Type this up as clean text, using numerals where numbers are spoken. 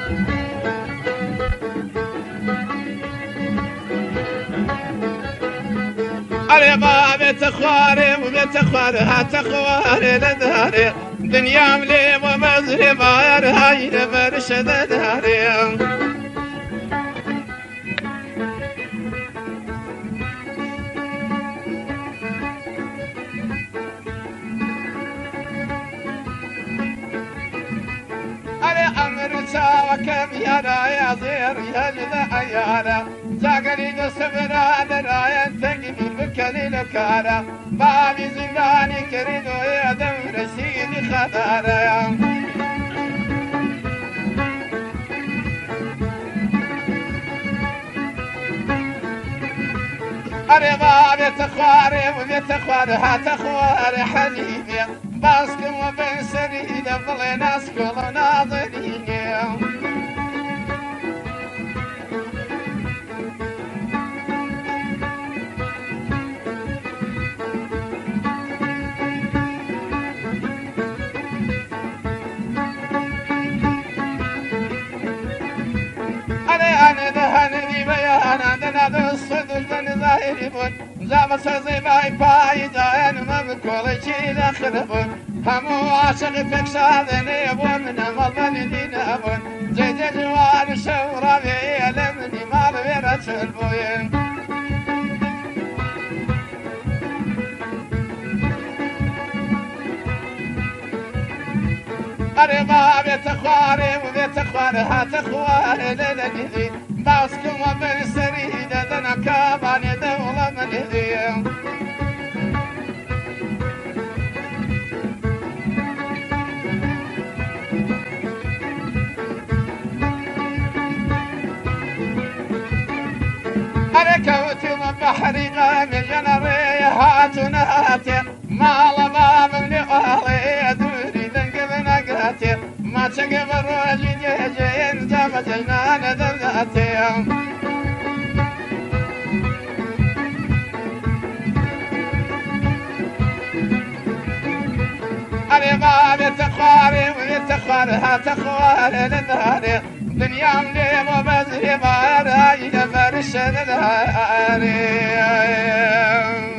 علي بابت خواري وبيت خواري هات خواري لداري دنيا مليم ومزري باير هاي برشد داري وكم يرى يا زير يا يارا زاقري نسبنا درايا تقني بكني لكارا بابي زناني كريدو يا دور سيدي خدارا أري بابي تخواري وبيت خواري هات خواري حليبي باسكم وبين سريد ظلي ناس كل ناظرين أنا دهني بيانا دنا الصدر من ظاهربون زعما سزي باي باي داين ما بكل شي دخلبون همو عاشق فيك شاذني ابون من مظن دينا ابون زيد جوار شورا بي لمني ما بيرت البوين قريبا بيت خواري وبيت خواري هات خواري للذي باسكم وبين سريد دنا كاباني دولة من ذي أركوتي بحري غامي جنري هاتنا هاتي ما لباب من أهلي دوري ذنقبنا قاتي ما تقب الروجي جيجين جاب جنان ذاتي أري بابي تخواري ويتخواري هاتخواري للنهاري دنيا مليم وبزري باري فرش الدهاري